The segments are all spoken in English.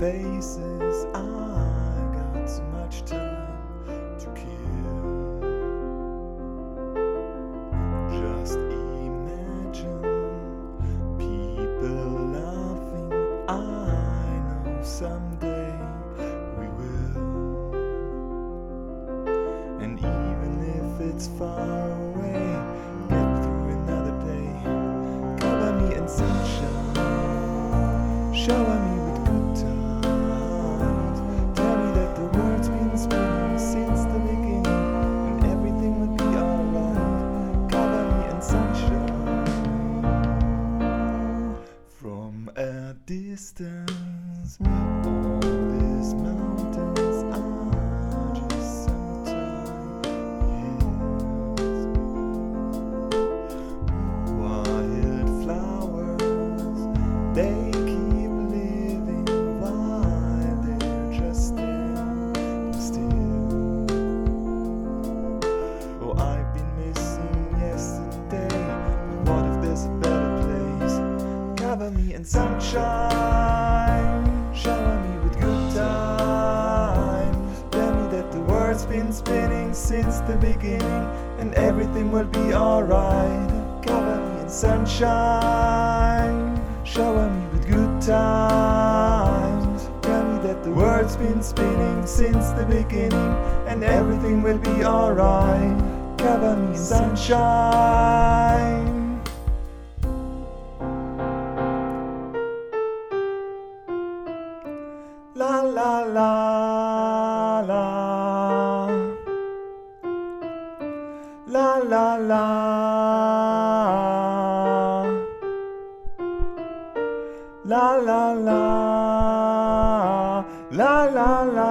faces. I got so much time to kill. Just imagine people laughing. I know someday we will. And even if it's far away, get through another day. Cover me in sunshine, shower me with good times. Tell me that the world's been spinning since the beginning, and everything would be alright. Cover me in sunshine. From a distance, all these mountains are just summertime hills. Wildflowers, they keep living while they're just standing still. Oh, I've been missing yesterday, but what if there's a better place? Cover me in sunshine, shower me with good times. Tell me that the world's been spinning since the beginning, and everything will be alright. Cover me in sunshine, shower me with good times. Tell me that the world's been spinning since the beginning, and everything will be alright. Cover me in sunshine. La la la la, la la la, la la la, la la la,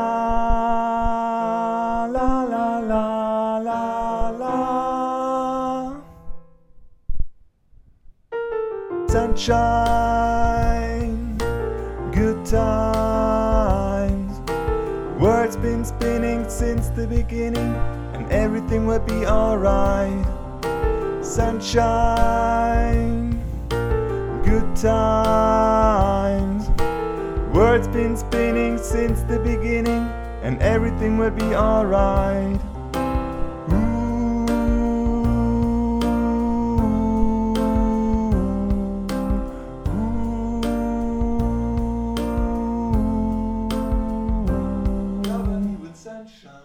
la la la, la la. Sunshine, good times. World's been spinning since the beginning, and everything will be alright. Sunshine, good times. World's been spinning since the beginning, and everything will be alright. Cover me with sunshine.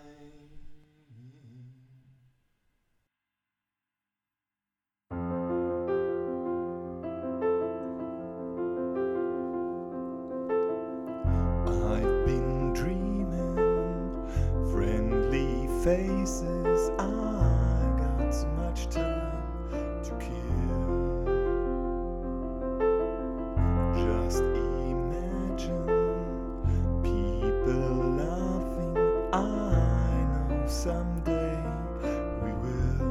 I've been dreaming friendly faces. I got so much time to kill. Just imagine people laughing. I know someday we will.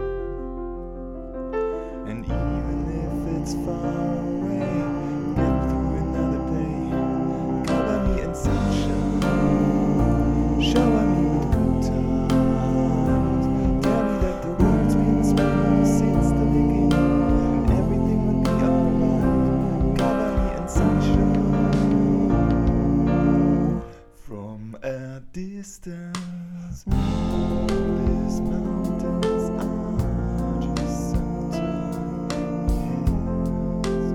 And even if it's far away, get through another day. Cover me in sunshine, shower me with good times. Tell me that the world's been spinning since the beginning, and everything will be alright. Cover me in sunshine. From a distance, all these mountains are just summertime hills.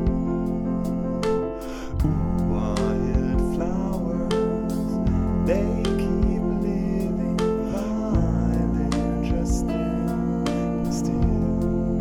Wildflowers, they keep living while they're just standing still.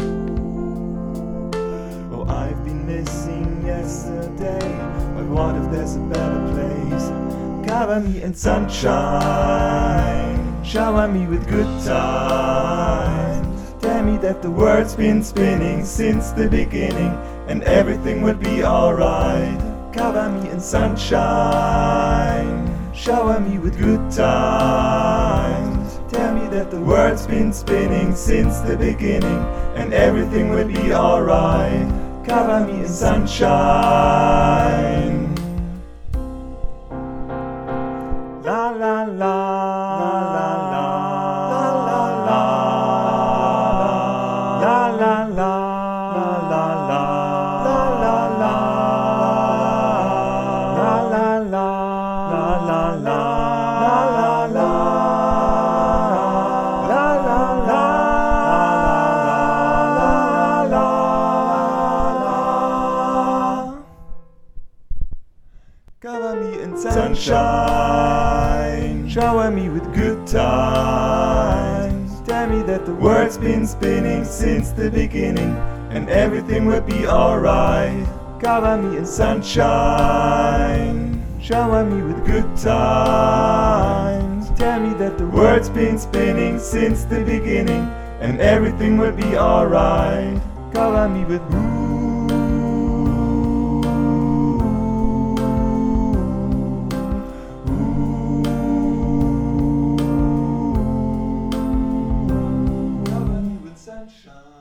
Oh, I've been missing yesterday, but what if there's a better place? Cover me in sunshine, shower me with good times. Tell me that the world's been spinning since the beginning, and everything will be alright. Cover me in sunshine, shower me with good times. Tell me that the world's been spinning since the beginning, and everything will be alright. Cover me in sunshine. La la la, la la la, la la la, la la la, la la la, la la la, la la la. good times. Tell me that the world's been spinning since the beginning, and everything will be alright. Cover me in sunshine, shower me with good times. Tell me that the world's been spinning since the beginning, and everything will be alright. Cover me with sunshine.